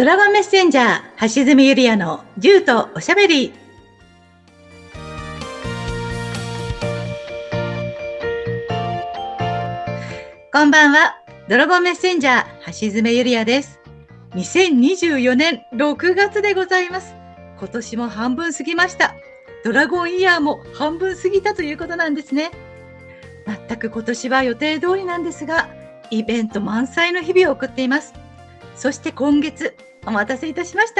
ドラゴンメッセンジャー橋爪ゆりやの銃とおしゃべり。こんばんは、ドラゴンメッセンジャー橋爪ゆりやです。2024年6月でございます。今年も半分過ぎました。ドラゴンイヤーも半分過ぎたということなんですね。全く今年は予定通りなんですが、イベント満載の日々を送っています。そして今月、お待たせいたしました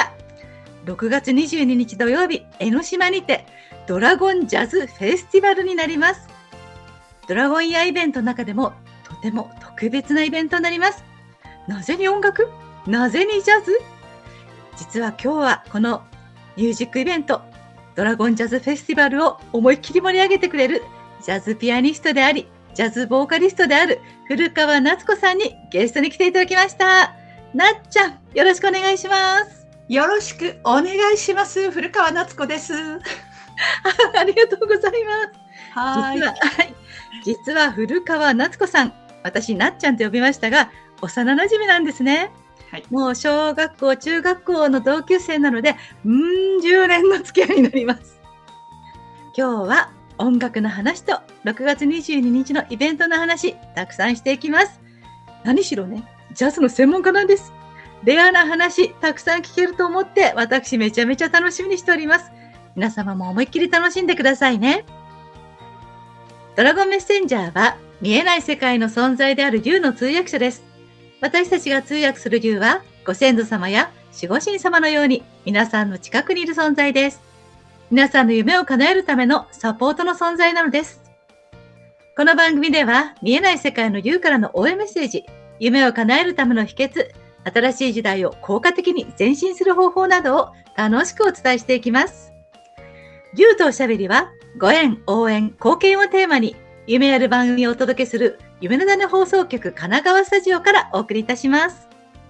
。6月22日土曜日、江ノ島にてドラゴンジャズフェスティバルになります。ドラゴンイヤーイベントの中でもとても特別なイベントになります。なぜに音楽？なぜにジャズ？実は今日はこのミュージックイベント、ドラゴンジャズフェスティバルを思いっきり盛り上げてくれるジャズピアニストであり、ジャズボーカリストである古川夏子さんにゲストに来ていただきました。なっちゃん、よろしくお願いします。 よろしくお願いします。古川夏子です。 ありがとうございます。実は古川夏子さん、私なっちゃんと呼びましたが、幼馴染なんですね。はい、もう小学校、中学校の同級生なので、10年の付き合いになります。今日は音楽の話と6月22日のイベントの話、たくさんしていきます。何しろね、ジャズの専門家なんです。レアな話、たくさん聞けると思って、私めちゃめちゃ楽しみにしております。皆様も思いっきり楽しんでくださいね。ドラゴンメッセンジャーは、見えない世界の存在である竜の通訳者です。私たちが通訳する竜は、ご先祖様や守護神様のように、皆さんの近くにいる存在です。皆さんの夢を叶えるためのサポートの存在なのです。この番組では、見えない世界の竜からの応援メッセージ、夢を叶えるための秘訣、新しい時代を効果的に前進する方法などを楽しくお伝えしていきます。竜とおしゃべりは、ご縁、応援、貢献をテーマに、夢ある番組をお届けする、夢の種放送局神奈川スタジオからお送りいたします。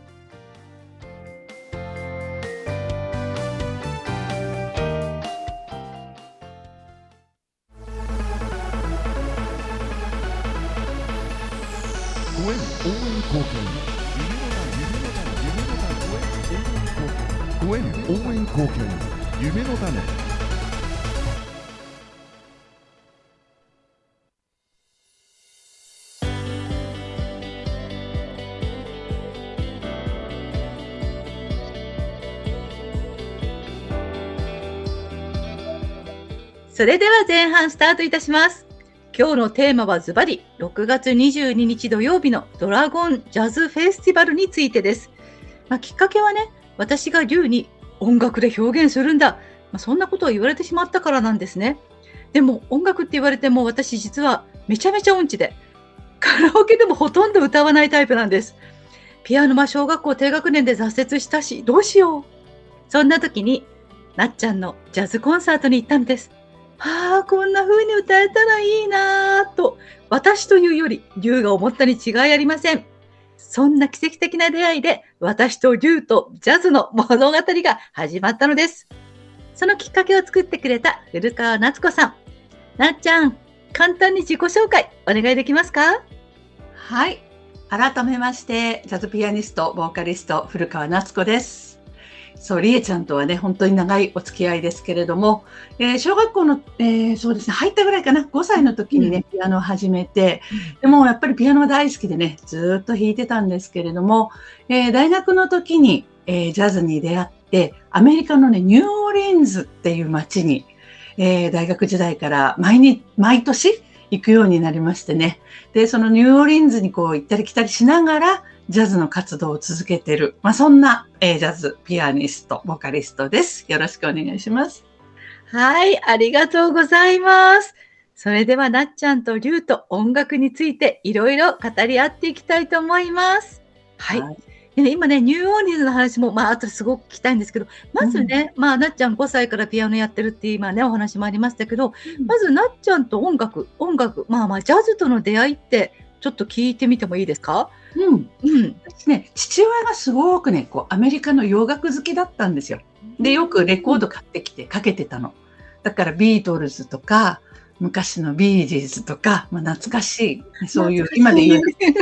ご縁応援貢献、ご縁応援貢献、夢の種。 それでは前半スタートいたします。今日のテーマはズバリ6月22日土曜日のドラゴンジャズフェスティバルについてです。きっかけはね、私が竜に音楽で表現するんだ、そんなことを言われてしまったからなんですね。でも音楽って言われても私実はめちゃめちゃ音痴で、カラオケでもほとんど歌わないタイプなんです。ピアノは小学校低学年で挫折したし、どうしよう。そんな時になっちゃんのジャズコンサートに行ったんです。こんな風に歌えたらいいなぁと、私というより竜が思ったに違いありません。そんな奇跡的な出会いで、私と竜とジャズの物語が始まったのです。そのきっかけを作ってくれた古川夏子さん。なっちゃん、簡単に自己紹介お願いできますか？ はい。改めまして、ジャズピアニスト、ボーカリスト、古川夏子です。りえちゃんとはね、本当に長いお付き合いですけれども、小学校の、そうですね、入ったぐらいかな、5歳の時にね、ピアノを始めて、でもやっぱりピアノは大好きでね、ずっと弾いてたんですけれども、大学の時に、ジャズに出会って、アメリカのね、ニューオーリンズっていう街に、大学時代から毎年行くようになりましてね。で、そのニューオーリンズにこう行ったり来たりしながら、ジャズの活動を続けている、そんな、ジャズピアニスト、ボーカリストです。よろしくお願いします。 はい、ありがとうございます。それではなっちゃんと竜と音楽についていろいろ語り合っていきたいと思います。はい。でね、今ね、ニューオーリンズの話も、あとすごく聞きたいんですけど、まずね、なっちゃん5歳からピアノやってるって今ね、お話もありましたけど、まずなっちゃんと音楽、ジャズとの出会いって、ちょっと聞いてみてもいいですか？ 私ね、父親がすごくね、アメリカの洋楽好きだったんですよ。で、よくレコード買ってきてかけてたの。だからビートルズとか、昔のビージーズとか、懐かしい、そういう、今で言う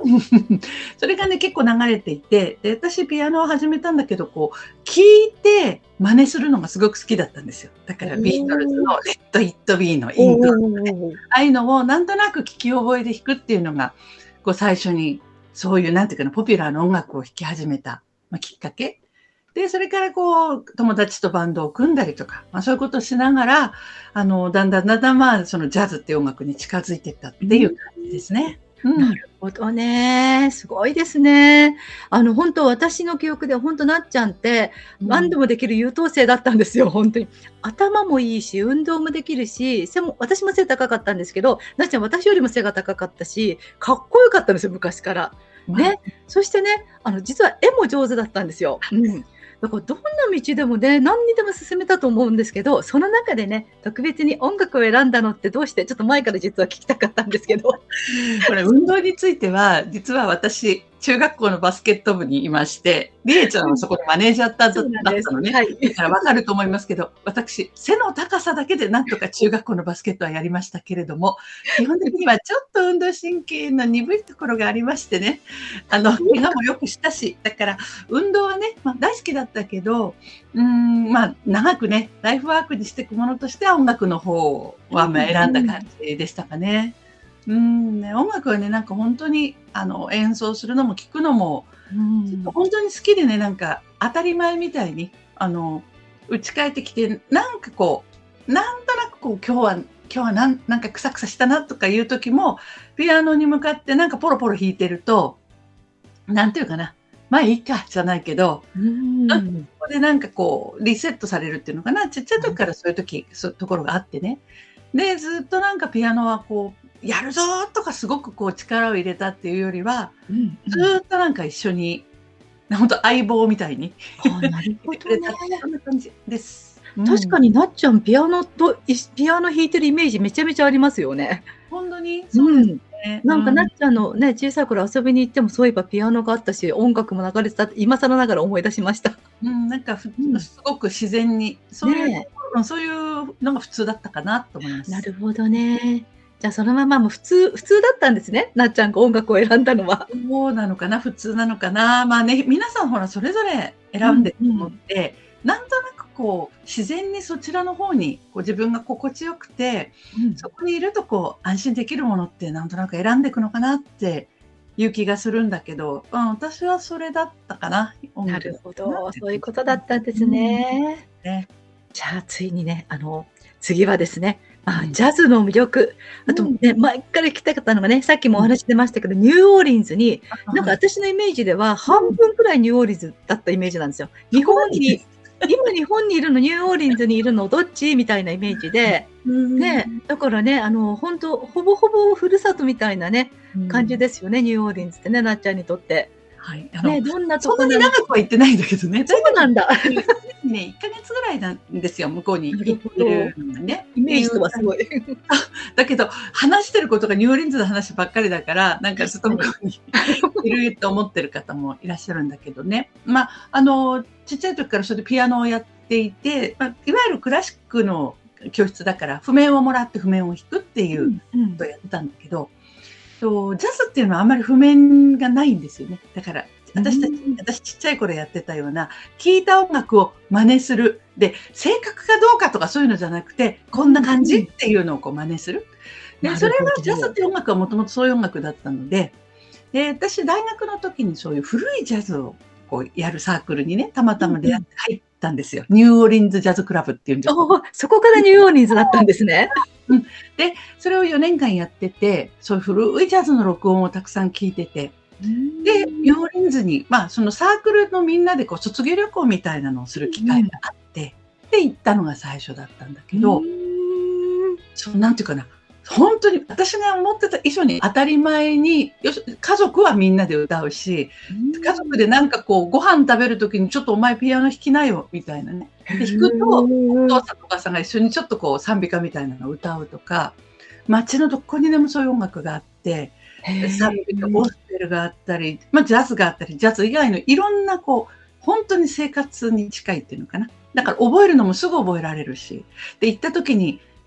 それがね、結構流れていて、で、私ピアノを始めたんだけど、聞いて真似するのがすごく好きだったんですよ。だからビートルズのレッド・イット・ビーのイントロとかね、ああいうのをなんとなく聞き覚えで弾くっていうのが、最初にそういう、なんていうかな、ポピュラーな音楽を弾き始めた、きっかけ。で、それから友達とバンドを組んだりとか、そういうことをしながら、だんだん、そのジャズっていう音楽に近づいていったっていう感じですね。 なるほどね。すごいですね。本当私の記憶で本当なっちゃんって、何でもできる優等生だったんですよ、本当に。頭もいいし、運動もできるし、私も背高かったんですけど、なっちゃん私よりも背が高かったし、かっこよかったんですよ、昔から。ね。そしてね、実は絵も上手だったんですよ。だからどんな道でもね、何にでも進めたと思うんですけど、その中でね、特別に音楽を選んだのってどうして、ちょっと前から実は聞きたかったんですけど。 これ運動については、実は私、中学校のバスケット部にいまして、りえちゃんはそこでマネージャーだったのね。だからわかると思いますけど、私、背の高さだけでなんとか中学校のバスケットはやりましたけれども、基本的にはちょっと運動神経の鈍いところがありましてね、怪我もよくしたし、だから運動はね、大好きだったけど、長くね、ライフワークにしていくものとしては音楽の方は選んだ感じでしたかね。音楽はね、なんか本当に演奏するのも聴くのも、本当に好きでね、なんか当たり前みたいに打ち返ってきて、なんとなく今日はなんかクサクサしたなとかいう時も、ピアノに向かってなんかポロポロ弾いてると、なんていうかな、まあいいかじゃないけど、ここでなんかリセットされるっていうのかな、ちっちゃい時からそういうところがあってね。で、ずっとなんかピアノはやるぞとかすごく力を入れたっていうよりは、ずっとなんか一緒に、本当相棒みたいにくれたってそんな感じです。 確かになっちゃんピアノ弾いてるイメージめちゃめちゃありますよね。 本当にそうですね。 なんかなっちゃんのね、小さい頃遊びに行ってもそういえばピアノがあったし、音楽も流れてたって今更ながら思い出しました。 なんかすごく自然に、そういうのが普通だったかなと思います。 なるほどね。じゃあそのままもう普通だったんですね。なっちゃんが音楽を選んだのは。 そうなのかな、普通なのかな。まあね、皆さんほらそれぞれ選んでると思って、なんとなく自然にそちらの方に自分が心地よくて、そこにいると安心できるものってなんとなく選んでいくのかなっていう気がするんだけど、私はそれだったかな。 なるほど、そういうことだったんですね。じゃあついにね、次はですね、ジャズの魅力、あとね、前から聞きたかったのがね、さっきもお話出ましたけど、ニューオーリンズに、なんか私のイメージでは半分くらいニューオーリンズだったイメージなんですよ。今日本にいるの、ニューオーリンズにいるの、どっちみたいなイメージで、ね、だからね、本当ほぼほぼふるさとみたいなね、感じですよね、ニューオーリンズってね、なっちゃんにとって。 はい。 どんなところそんなに長くは行ってないんだけどね。 そうなんだ。 ね、1ヶ月ぐらいなんですよ、向こうに行ってるのがね。 イメージとはすごい。 だけど、話してることがニューオーリンズの話ばっかりだから、なんかずっと向こうにいると思ってる方もいらっしゃるんだけどね。ちっちゃい時からそれでピアノをやっていて、いわゆるクラシックの教室だから、譜面をもらって譜面を弾くっていうことをやってたんだけど、ジャズっていうのはあんまり譜面がないんですよね。だから私ちっちゃい頃やってたような聴いた音楽を真似するで、正確かどうかとかそういうのじゃなくて、こんな感じっていうのを真似する。でそれはジャズっていう音楽はもともとそういう音楽だったので、私大学の時にそういう古いジャズをやるサークルにね、たまたま出会って入ったんですよ。ニューオーリンズジャズクラブっていうんですよ。 そこからニューオーリンズだったんですね。 で、それを4年間やってて、そういう古いジャズの録音をたくさん聞いてて、で、ニューオーリンズに、そのサークルのみんなで卒業旅行みたいなのをする機会があって、で、行ったのが最初だったんだけど、なんていうかな、本当に私が思ってた以上に当たり前に、家族はみんなで歌うし、家族でなんかご飯食べるときにちょっとお前ピアノ弾きなよみたいなね。で弾くと、お父さんとお母さんが一緒にちょっと賛美歌みたいなのを歌うとか、街のどこにでもそういう音楽があって、賛美歌、ゴスペルがあったり、ジャズがあったり、ジャズ以外のいろんな本当に生活に近いっていうのかな。だから覚えるのもすぐ覚えられるし、で行った時に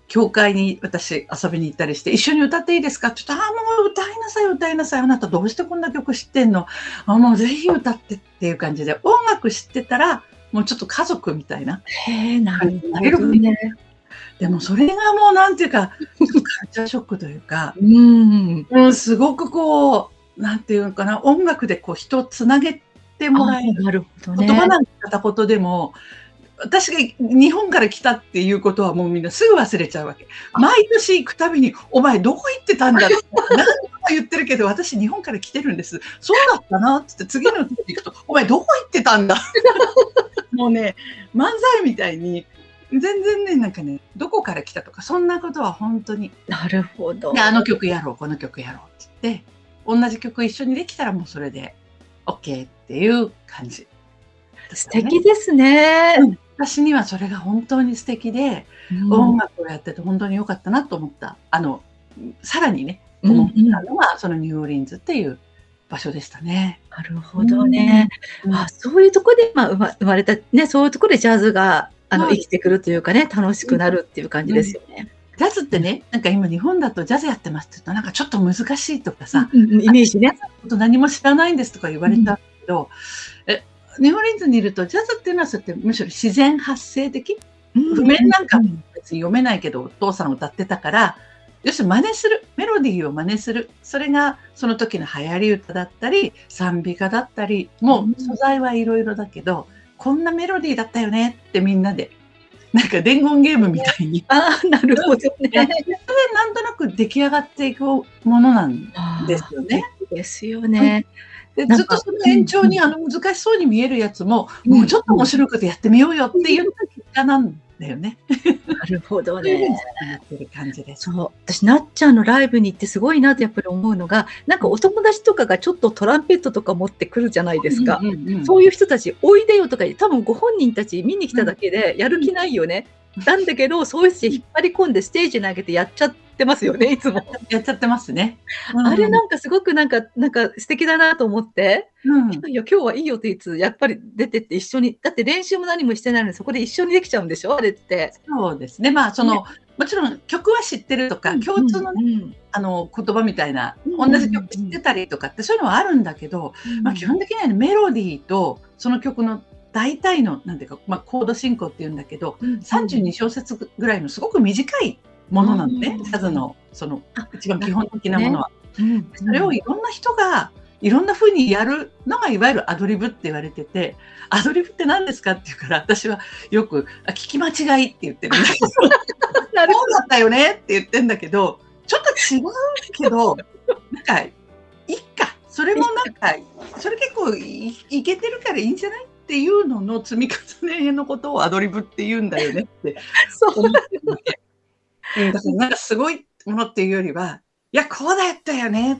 教会に私遊びに行ったりして、一緒に歌っていいですかって言ったら、もう歌いなさい、歌いなさい。あなたどうしてこんな曲知ってんの？もうぜひ歌ってっていう感じで、音楽知ってたら、もうちょっと家族みたいな。 なるほどね。 でもそれがもうなんていうか、ちょっとカルチャーショックというか、すごくこう、なんていうのかな、音楽でこう人をつなげてもらえる。 なるほどね。 言葉なんて片言でも、私が日本から来たっていうことはもうみんなすぐ忘れちゃうわけ。毎年行くたびに、お前どこ行ってたんだって何度も言ってるけど、私日本から来てるんです。そうだったなって次の時行くと、お前どこ行ってたんだもうね、漫才みたいに、全然ね、なんかね、どこから来たとか、そんなことは本当に。 なるほど。 で、あの曲やろう、この曲やろうって言って、同じ曲一緒にできたらもうそれで OK っていう感じ。 素敵ですね。 私にはそれが本当に素敵で、音楽をやってて本当に良かったなと思った。さらにね、思ったのは、そのニューオーリンズっていう場所でしたね。 なるほどね。そういうところで、生まれた、ね、そういうところでジャズが生きてくるというかね、楽しくなるっていう感じですよね。 ジャズってね、なんか今日本だとジャズやってますって言うと、なんかちょっと難しいとかさ、 イメージね。 何も知らないんですとか言われたけど、ニューオーリンズにいると、ジャズっていうのはそうやってむしろ自然発生的、譜面なんか別に読めないけど、お父さん歌ってたから、要するに真似する、メロディーを真似する、それがその時の流行り歌だったり、賛美歌だったり、もう素材はいろいろだけど、こんなメロディーだったよねってみんなで、なんか伝言ゲームみたいに。 なるほどね。それでなんとなく出来上がっていくものなんですよね。 ですよね。 でずっとその延長に難しそうに見えるやつも、もうちょっと面白くてやってみようよっていう結果なんだよね。 なるほどね。 そう、 私、なっちゃんのライブに行ってすごいなってやっぱり思うのが、なんかお友達とかがちょっとトランペットとか持ってくるじゃないですか。そういう人たち、おいでよとか、多分ご本人たち見に来ただけでやる気ないよね。なんだけど、そういう人引っ張り込んでステージに上げてやっちゃってますよね、いつも。 やっちゃってますね。 あれなんかすごくなんか素敵だなと思って、いや、今日はいいよっていつ、やっぱり出てって一緒に、だって練習も何もしてないのにそこで一緒にできちゃうんでしょ、あれって。 そうですね。もちろん曲は知ってるとか、共通のね、言葉みたいな、同じ曲知ってたりとかってそういうのはあるんだけど、基本的にはメロディーとその曲の大体の、なんていうか、コード進行っていうんだけど、32小節ぐらいのすごく短いものなのね、ジャズの、一番基本的なものは。それをいろんな人が、いろんな風にやるのがいわゆるアドリブって言われてて、アドリブって何ですかって言うから、私はよく、聞き間違いって言ってるんだけど、そうだったよねって言ってんだけど、ちょっと違うけど、なんか、いいか、それもなんか、それ結構いけてるからいいんじゃないっていうのの積み重ねのことをアドリブって言うんだよねって思ってるので。だからなんかすごいものっていうよりは、いや、こうだったよねって、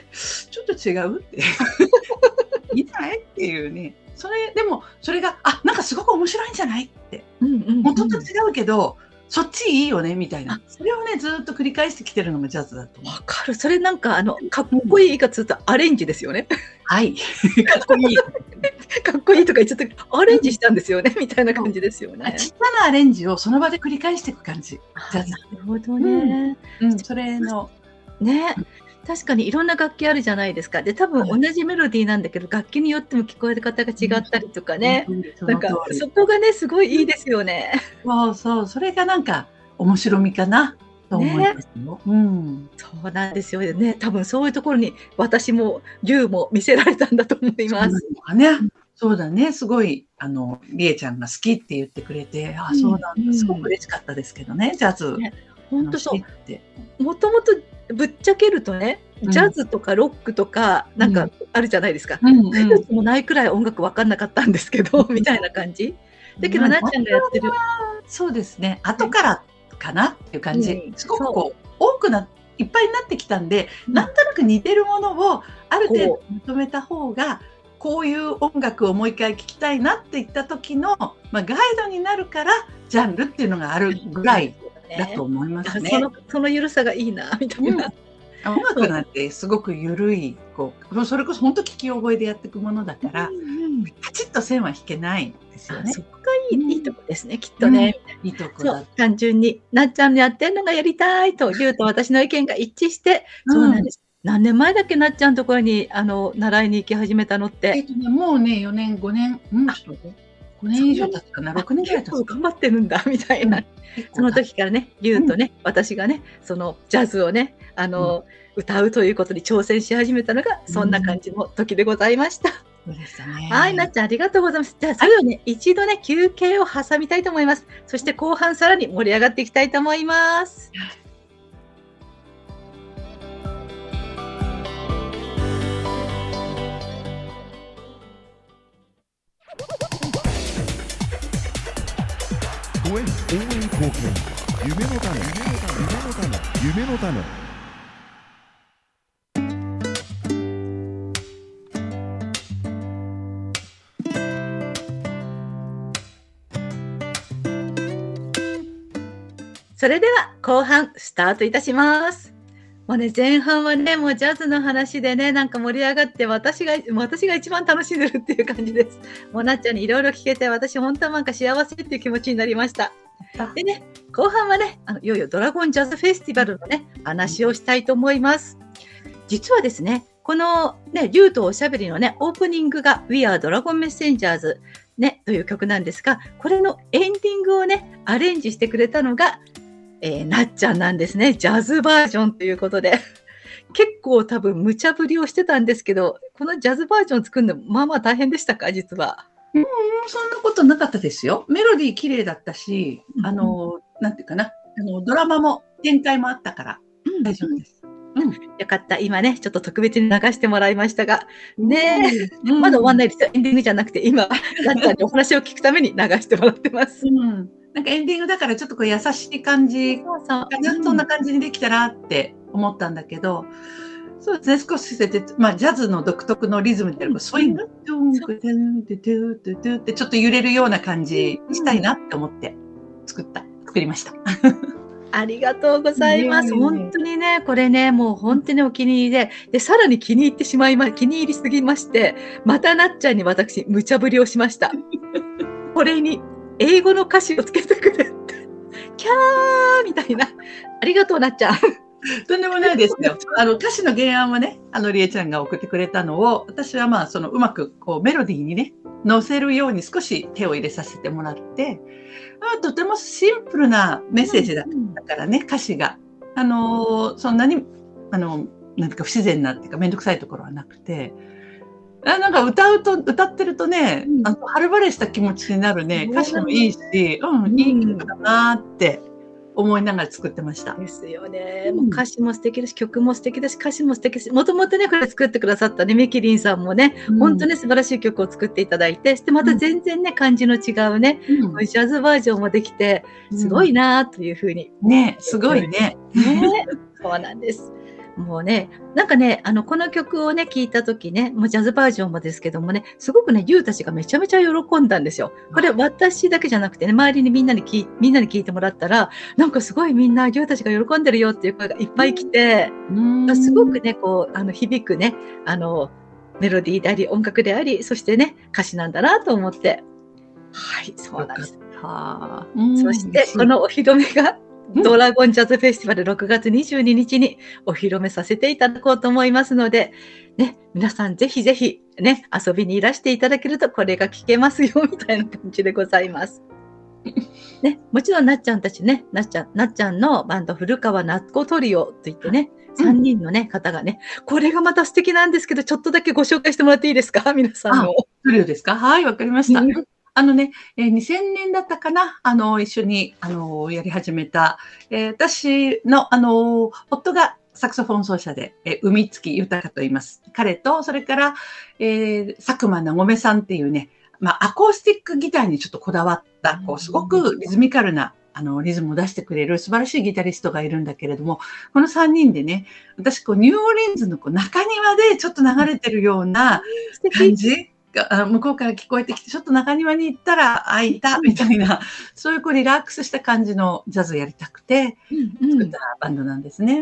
ちょっと違うって。いいんじゃないっていうね。でも、それが、なんかすごく面白いんじゃないって。元と違うけど、そっちいいよねみたいな。それをね、ずっと繰り返してきてるのもジャズだと思う。 わかる。それなんか、かっこいいかつうとアレンジですよね。 はい。かっこいい。 かっこいいとか言っちゃってアレンジしたんですよねみたいな感じですよね。 ちっちゃなアレンジをその場で繰り返していく感じ。 なるほどね。 それの。 ね。確かにいろんな楽器あるじゃないですか。で、多分同じメロディーなんだけど、楽器によっても聞こえ方が違ったりとかね。なんか、そこがね、すごいいいですよね。 そう。それがなんか、面白みかな。と思いますよ。 そうなんですよね。多分そういうところに私も龍も見せられたんだと思います。 そうだね。すごいりえちゃんが好きって言ってくれて、そうなんだ。すごく嬉しかったですけどね。ジャズ。 本当そう。もともとぶっちゃけるとね、ジャズとかロックとかなんかあるじゃないですか。もないくらい音楽分かんなかったんですけどみたいな感じ。だけどなっちゃんがやってる。 そうですね。後からかなっていう感じ。すごくこういっぱいになってきたんで、なんとなく似てるものをある程度まとめた方が、こういう音楽をもう一回聴きたいなって言った時の、ガイドになるからジャンルっていうのがあるぐらいだと思いますね。 その緩さがいいなみたいな。 音楽なんてすごく緩い、それこそ本当聞き覚えでやっていくものだから、 カチッと線は引けないんですよね。 そこがいいとこですね、きっとね。 いいとこだ。 単純になっちゃんのやってるのがやりたいというと私の意見が一致して、そうなんです。何年前だっけ、なっちゃんのところに習いに行き始めたのって。 もうね、4年、5年、5年以上経つかな、6年ぐらい経つか。 頑張ってるんだみたいな。その時からね、ゆうとね、私がね、そのジャズをね、歌うということに挑戦し始めたのが、そんな感じの時でございました。はい、なっちゃんありがとうございます。じゃあ、それをね、一度ね、休憩を挟みたいと思います。そして後半さらに盛り上がっていきたいと思います。 応援貢献、夢の種、夢の種。 それでは後半スタートいたします。もうね、前半はね、もうジャズの話でね、なんか盛り上がって私が一番楽しんでるっていう感じです。もうなっちゃんにいろいろ聞けて、私本当はなんか幸せっていう気持ちになりました。でね、後半はね、いよいよドラゴンジャズフェスティバルのね、話をしたいと思います。実はですね、このね、竜とおしゃべりのね、オープニングが We Are Dragon Messengers ね、という曲なんですが、これのエンディングをね、アレンジしてくれたのが、なっちゃんなんですね。ジャズバージョンということで。結構多分無茶ぶりをしてたんですけど、このジャズバージョン作るのまあまあ大変でしたか、実は。 そんなことなかったですよ。メロディー綺麗だったし、なんていうかな、ドラマも展開もあったから、大丈夫です。 よかった。今ね、ちょっと特別に流してもらいましたが、ねえ、まだ終わんないですよ。エンディングじゃなくて、今、なっちゃんにお話を聞くために流してもらってます。 なんかエンディングだからちょっとこう優しい感じかな、そんな感じにできたらって思ったんだけど、そうですね、少し捨てて、ジャズの独特のリズムである、スイング、トゥンクトゥントゥトゥトゥトゥってちょっと揺れるような感じにしたいなって思って作りました。 ありがとうございます。本当にね、これね、もう本当にお気に入りで、さらに気に入りすぎまして、またなっちゃんに私、無茶ぶりをしました。これに英語の歌詞をつけてくれって。キャーみたいな。ありがとう、なっちゃん。 とんでもないですよ。歌詞の原案はね、りえちゃんが送ってくれたのを、私はうまくこうメロディーにね、乗せるように少し手を入れさせてもらって、とてもシンプルなメッセージだったからね、歌詞が。そんなに、なんか不自然なっていうか、めんどくさいところはなくて、なんか歌ってるとね、晴れ晴れした気持ちになるね、歌詞もいいし、いい曲だなって思いながら作ってました。 ですよね。もう歌詞も素敵だし、曲も素敵だし、歌詞も素敵だし、もともとね、これ作ってくださったね、ミキリンさんもね、本当に素晴らしい曲を作っていただいて、してまた全然ね、感じの違うね、ジャズバージョンもできて、すごいなというふうに。 ね、すごいね。 そうなんです。もうね、なんかね、この曲をね、聴いたときね、もうジャズバージョンもですけどもね、すごくね、ユウたちがめちゃめちゃ喜んだんですよ。これ私だけじゃなくてね、周りにみんなに聞いてもらったら、なんかすごいみんなユウたちが喜んでるよっていう声がいっぱい来て、すごくね、こう、響くね、メロディーであり、音楽であり、そしてね、歌詞なんだなと思って。はい、そうなんです。そして、このお披露目が、ドラゴンジャズフェスティバル6月22日にお披露目させていただこうと思いますので、ね、皆さんぜひぜひね、遊びにいらしていただけるとこれが聞けますよ、みたいな感じでございます。ね、もちろんなっちゃんたちね、なっちゃんのバンド古川夏子トリオといってね、3人のね、方がね、これがまた素敵なんですけど、ちょっとだけご紹介してもらっていいですか、皆さんの。 トリオですか？はい、わかりました。2000年だったかな、一緒に、やり始めた、私の、夫がサクソフォン奏者で、海月豊と言います。彼と、それから、佐久間なごめさんっていうね、アコースティックギターにちょっとこだわった、こう、すごくリズミカルな、リズムを出してくれる素晴らしいギタリストがいるんだけれども、この3人でね、私、こう、ニューオーリンズのこう中庭でちょっと流れてるような感じ。向こうから聞こえてきて、ちょっと中庭に行ったら開いたみたいな、そういうこうリラックスした感じのジャズをやりたくて、作ったバンドなんですね。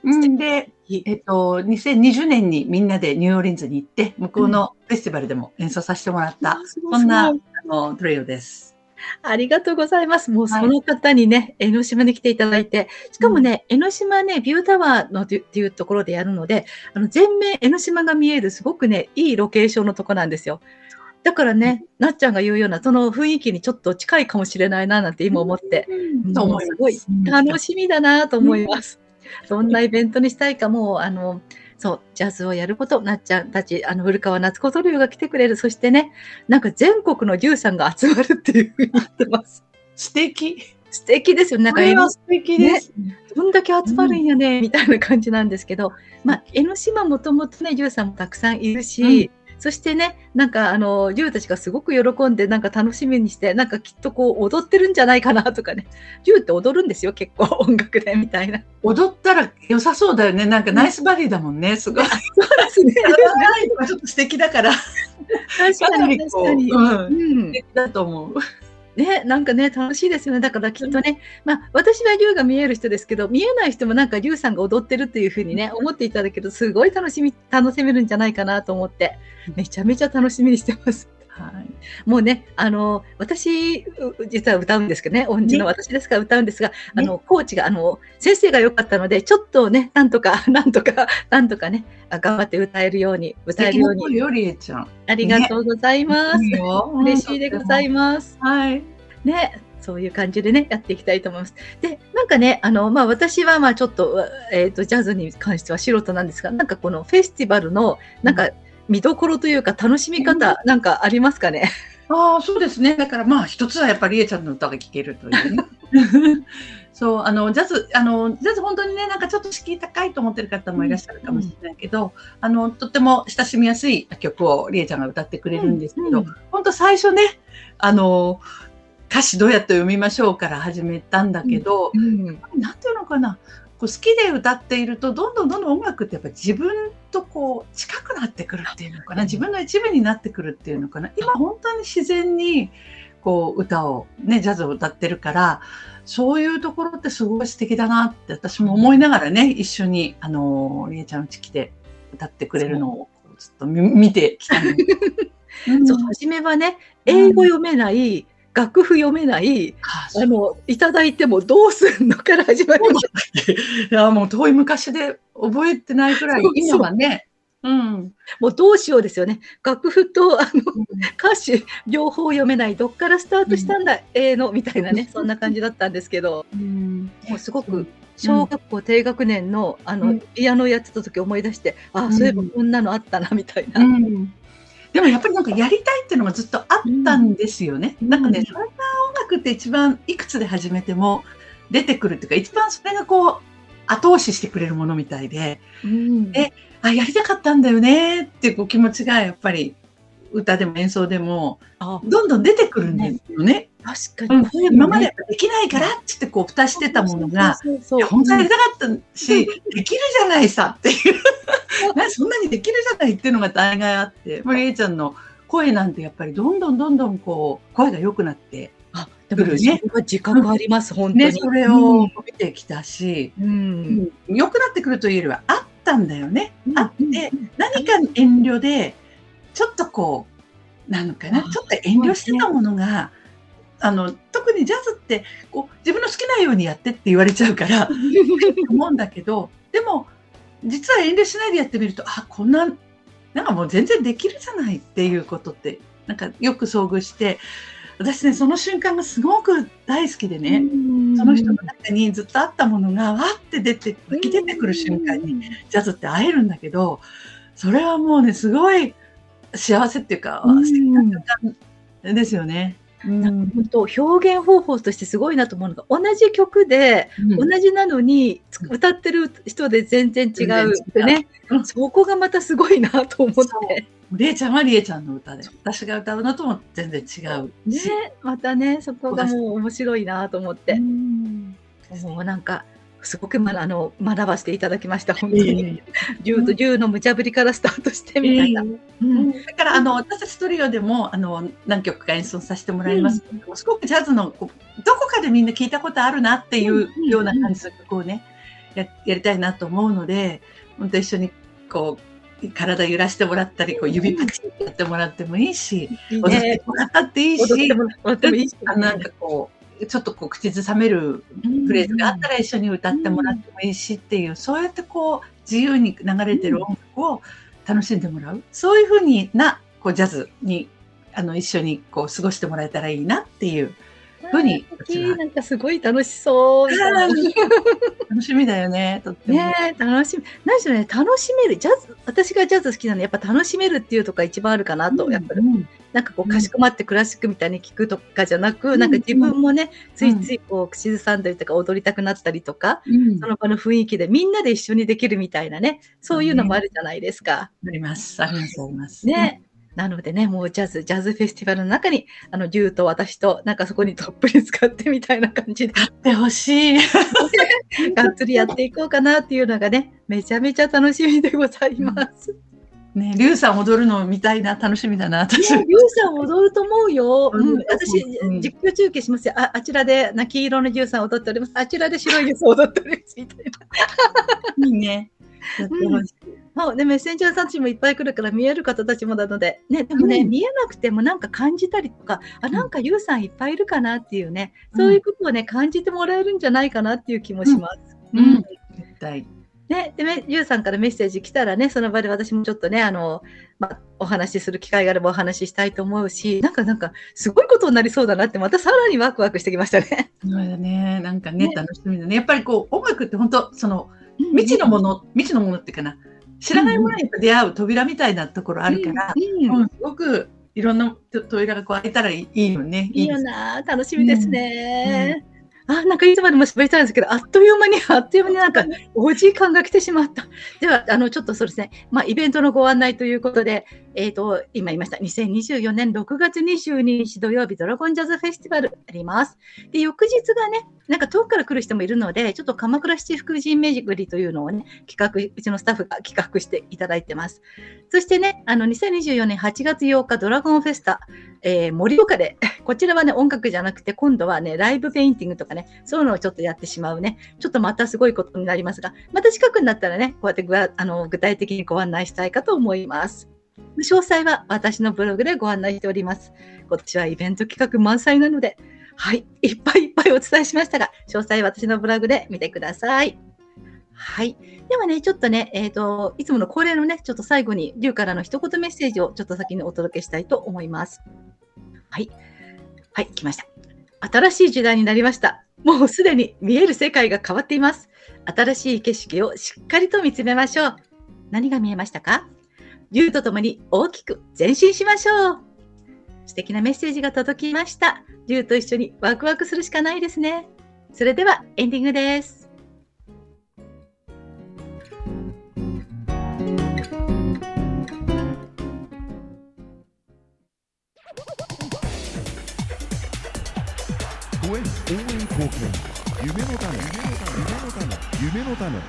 で、2020年にみんなでニューオーリンズに行って、向こうのフェスティバルでも演奏させてもらった、そんなトリオです。 ありがとうございます。もうその方にね、江ノ島に来ていただいて、しかもね、江ノ島ね、ビュータワーのっていうところでやるので、全面江ノ島が見えるすごくね、いいロケーションのとこなんですよ。だからね、なっちゃんが言うような、その雰囲気にちょっと近いかもしれないな、なんて今思って、もうすごい楽しみだなと思います。どんなイベントにしたいか、もう、そう、ジャズをやること、なっちゃんたち、古川夏子トリオが来てくれる。そしてね、なんか全国のデューさんが集まるっていうふうに言ってます。 素敵。 素敵ですよ。なんか素敵です。 どんだけ集まるんやね、みたいな感じなんですけど、まあ、江ノ島もともとね、デューさんもたくさんいるし、そしてね、なんかデューたちがすごく喜んで、なんか楽しみにして、なんかきっとこう踊ってるんじゃないかなとかね。デューって踊るんですよ、結構音楽でみたいな。 踊ったら良さそうだよね。なんかナイスバディだもんね、すごい。そうですね。 ちょっと素敵だから。 確かに、確かに。 素敵だと思う。 ね、なんかね、楽しいですよね。だからきっとね、まあ、私は龍が見える人ですけど、見えない人もなんか龍さんが踊ってるっていう風にね、思っていただけると、すごい楽しめるんじゃないかなと思って、めちゃめちゃ楽しみにしてます。はい。もうね、私、実は歌うんですけどね、音痴の私ですから歌うんですが、コーチが、先生が良かったので、ちょっとね、なんとかね、頑張って歌えるように。 りえちゃん。 ありがとうございます。嬉しいでございます。 はい。 ね、そういう感じでね、やっていきたいと思います。で、なんかね、まあ、私は、まあ、ちょっと、ジャズに関しては素人なんですが、なんかこのフェスティバルの、なんか、見どころというか、楽しみ方、なんかありますかね。 ああ、そうですね。だからまあ、一つはやっぱりりえちゃんの歌が聴けるというね。そう、ジャズ本当にね、なんかちょっと敷居高いと思ってる方もいらっしゃるかもしれないけど、とっても親しみやすい曲をりえちゃんが歌ってくれるんですけど、本当最初ね、歌詞どうやって読みましょうから始めたんだけど、なんていうのかな、好きで歌っていると、どんどん音楽ってやっぱり自分とこう近くなってくるっていうのかな、自分の一部になってくるっていうのかな、今本当に自然にこう歌をね、ジャズを歌ってるから、そういうところってすごい素敵だなって私も思いながらね、一緒にりえちゃんうち来て歌ってくれるのをずっと見てきたんでそう、初めはね、英語読めない、楽譜読めない、いただいてもどうすんのから始まりました。 いや、もう遠い昔で覚えてないくらい、今はね、 もうどうしようですよね。楽譜と歌詞両方読めない、どっからスタートしたんだ、みたいなね、そんな感じだったんですけど、もうすごく小学校低学年のピアノやってた時思い出して、あ、そういえばこんなのあったなみたいな。 でもやっぱりなんかやりたいっていうのがずっとあったんですよね。なんかね、そんな音楽って一番いくつで始めても出てくるっていうか、一番それがこう後押ししてくれるものみたいで、やりたかったんだよねっていう気持ちがやっぱり歌でも演奏でもどんどん出てくるんですよね。 確かに。 今までできないからって言ってこう蓋してたものが、本当にやりたかったし、できるじゃないさっていう。そんなにできるじゃないっていうのが大概あって、りえちゃんの声なんてやっぱりどんどんこう声が良くなってくるね。 自覚あります、本当に。 ね、それを見てきたし、良くなってくるというよりはあったんだよね。あって、何か遠慮で、ちょっとこう、なのかな、ちょっと遠慮してたものが、特にジャズってこう自分の好きなようにやってって言われちゃうから思うんだけど、でも実は遠慮しないでやってみると、こんな、なんかもう全然できるじゃないっていうことって、なんかよく遭遇して、私ね、その瞬間がすごく大好きでね、その人の中にずっとあったものが、わって湧き出てくる瞬間に、ジャズって会えるんだけど、それはもうね、すごい幸せっていうか、素敵な瞬間ですよね。 本当表現方法としてすごいなと思うのが、同じ曲で、同じなのに歌ってる人で全然違うってね、そこがまたすごいなと思って。 りえちゃんはりえちゃんの歌で、私が歌うのとも全然違う。 ね、またね、そこがもう面白いなと思って。もうなんかすごく学ばせていただきました。本当に。10の無茶ぶりからスタートしてみたいな。 だから私たちトリオでも何曲か演奏させてもらいますけど、すごくジャズのどこかでみんな聞いたことあるなっていうような感じの曲をね、 やりたいなと思うので、本当一緒にこう、体揺らしてもらったり、こう指パチンやってもらってもいいし、踊ってもらったっていいし、なんかこう、ちょっとこう口ずさめるフレーズがあったら一緒に歌ってもらってもいいしっていう、そうやってこう自由に流れてる音楽を楽しんでもらう。そういうふうにこうジャズに一緒にこう過ごしてもらえたらいいなっていうふうに。 なんかすごい楽しそう。 楽しみだよね。とっても。 ね、楽しみ。何でしょうね、楽しめる。私がジャズ好きなのはやっぱ楽しめるっていうとこが一番あるかなと。やっぱりなんかこうかしこまってクラシックみたいに聞くとかじゃなく、なんか自分もね、ついついこう口ずさんだりとか踊りたくなったりとか、その場の雰囲気でみんなで一緒にできるみたいなね、そういうのもあるじゃないですか。 あります。あります。 ね。なのでね、もうジャズフェスティバルの中に、リュウと私と、なんかそこにどっぷり使ってみたいな感じで。 やってほしい。 がっつりやっていこうかなっていうのがね、めちゃめちゃ楽しみでございます。 ね、リュウさん踊るの見たいな、楽しみだな、私。 リュウさん踊ると思うよ。私、実況中継しますよ。あちらで、黄色のリュウさん踊っております。あちらで白いリュウさん踊っております。みたいな。いいね。やってほしい。 そうね、メッセンジャーさんたちもいっぱい来るから見える方たちもなので、ね、でもね、見えなくてもなんか感じたりとか、なんかユウさんいっぱいいるかなっていうね、そういうことをね、感じてもらえるんじゃないかなっていう気もします。 絶対。 ね、で、ユウさんからメッセージ来たらね、その場で私もちょっとね、お話しする機会があればお話ししたいと思うし、なんか、すごいことになりそうだなって、またさらにワクワクしてきましたね。 そうだね、なんかね、楽しみだね。やっぱりこう、音楽って本当未知のものっていうかな。知らないものに出会う扉みたいなところあるから、すごくいろんな扉がこう開いたらいいよね。 いいよな、楽しみですね。なんかいつまでも喋りたいんですけど、あっという間になんかお時間が来てしまった。では、ちょっとそうですね、イベントのご案内ということで、今言いました、2024年6月22日土曜日、ドラゴンジャズフェスティバルあります。で、翌日がね、なんか遠くから来る人もいるので、ちょっと鎌倉七福神巡りというのをね、うちのスタッフが企画していただいてます。そしてね、2024年8月8日、ドラゴンフェスタ、盛岡で、こちらはね、音楽じゃなくて、今度はね、ライブペインティングとかね、そういうのをちょっとやってしまうね、ちょっとまたすごいことになりますが、また近くになったらね、こうやって具体的にご案内したいかと思います。詳細は私のブログでご案内しております。今年はイベント企画満載なので、はい、いっぱいいっぱいお伝えしましたが、詳細は私のブログで見てください。はい。ではね、ちょっとね、いつもの恒例のね、ちょっと最後に、リュウからの一言メッセージをちょっと先にお届けしたいと思います。はい。はい、来ました。新しい時代になりました。もうすでに見える世界が変わっています。新しい景色をしっかりと見つめましょう。何が見えましたか？リュウとともに大きく前進しましょう。素敵なメッセージが届きました。リュウと一緒にワクワクするしかないですね。それではエンディングです。 応援貢献、夢の種、夢の種。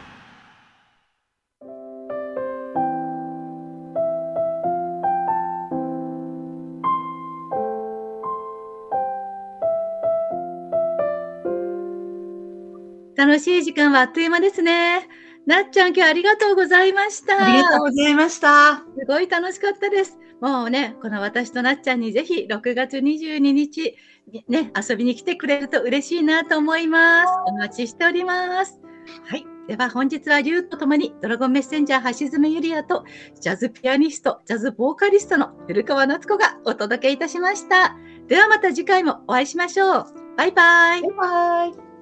楽しい時間はあっという間ですね。なっちゃん、今日ありがとうございました。 ありがとうございました。 すごい楽しかったです。もうね、この私となっちゃんにぜひ6月22日ね、遊びに来てくれると嬉しいなと思います。お待ちしております。はい。では本日はリュウとともにドラゴンメッセンジャー橋爪ゆりあとジャズピアニスト、ジャズボーカリストの古川夏子がお届けいたしました。ではまた次回もお会いしましょう。バイバイ。 バイバイ。